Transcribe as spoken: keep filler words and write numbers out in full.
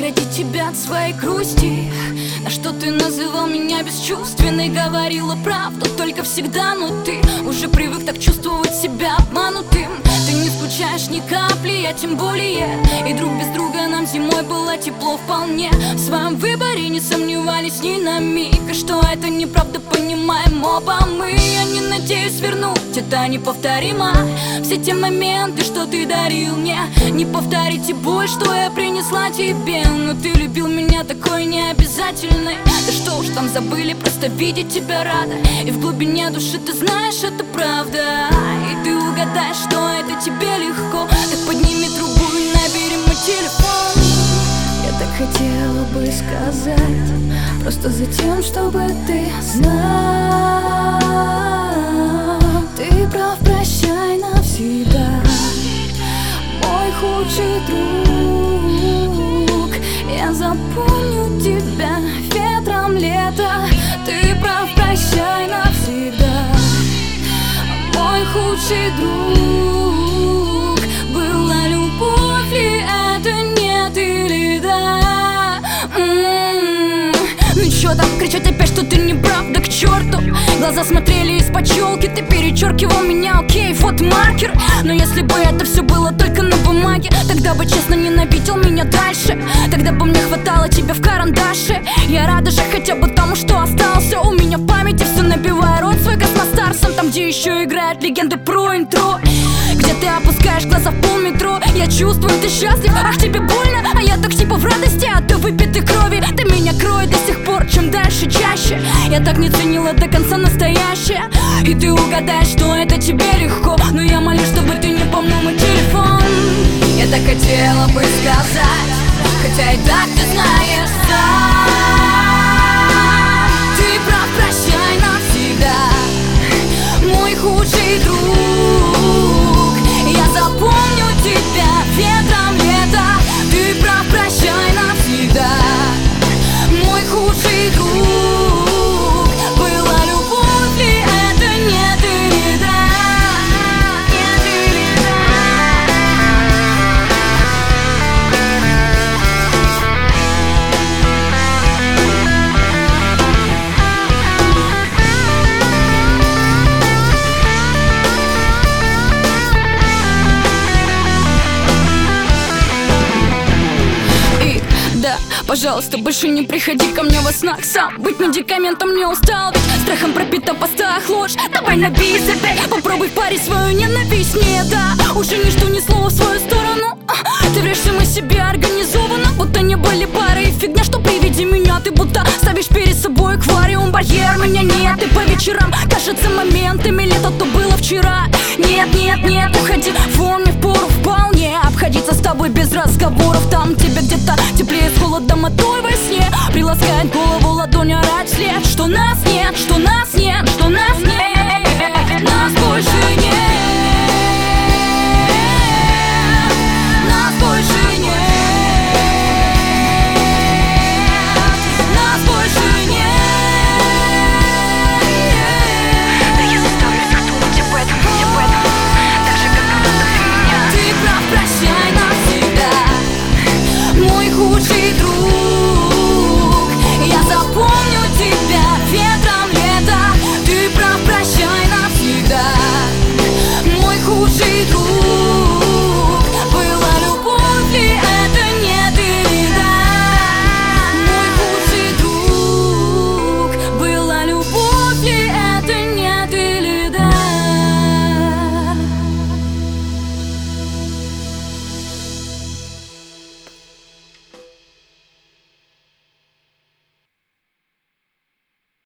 оградить тебя от своей грусти. На что ты называл меня бесчувственной, говорила правду только всегда, но ты уже привык так чувствовать себя обманутым. Ты не скучаешь ни капли, я тем более. И друг без друга нам зимой было тепло вполне. В своем выборе не сомневались ни на миг, и что это неправда, понимаем оба мы. Я не надеюсь вернуть это неповторимо. Все те моменты, что ты дарил мне, не повторите боль, что я принесла тебе. Но ты любил меня такой необязательной. Да что уж там забыли, просто видеть тебя рада. И в глубине души ты знаешь, это правда. И ты угадаешь, что это тебе легко. Так подними трубу и набери мой телефон. Я так хотела бы сказать, просто за тем, чтобы ты знал. Ты прав, прощай навсегда, мой худший друг. Я запомню тебя ветром лета. Ты прав, прощай навсегда, мой худший друг. Была любовь ли это, нет или да? М-м-м. Ну чё там кричать опять, что ты не прав, да к черту. Глаза смотрели из-под челки, ты перечеркивал меня, окей, вот маркер. Но если бы это все было только на бумаге, тогда бы честно ненавидел меня дальше. Тогда бы мне хватало тебя в карандаше. Я рада же хотя бы тому, что остался у меня в памяти. Все набивая рот свой космостарсом, там, где еще играют легенды про интро, где ты опускаешь глаза в полметро. Я чувствую, ты счастлив, ах, тебе больно, а я так типа в радости от той выпитой крови. Ты меня кроет до сих пор, чем дальше, чаще. Я так не ценила до конца настоящее. И ты угадаешь, что это тебе легко, но я молюсь, чтобы ты не помнил мой телефон. Я так хотела бы сказать, хотя и так ты знаешь сам. Ты прав, прощай навсегда, мой худший друг. Я запомню тебя ветром лета. Ты прав, прощай навсегда, мой худший друг. Была любовь ли это, нет или да? Нет или пожалуйста, больше не приходи ко мне во снах сам. Быть медикаментом не устал, ведь страхом пропита постах ложь. Давай набей опять, попробуй в паре свою ненависть. Не, да, уже не жду ни слова в свою сторону. Ты врешь мы себе организованно, будто не были пары. И фигня, что при виде меня ты будто ставишь перед собой аквариум, барьер. Меня нет, и по вечерам кажется моментами лето, то было вчера. Нет, нет, нет, уходи вон, мне впору вполне обходиться с тобой без разговоров. Там тебе где-то теплее с холодом, а той во сне приласкает голову ладонь, орать вслед, что нас нет, что нас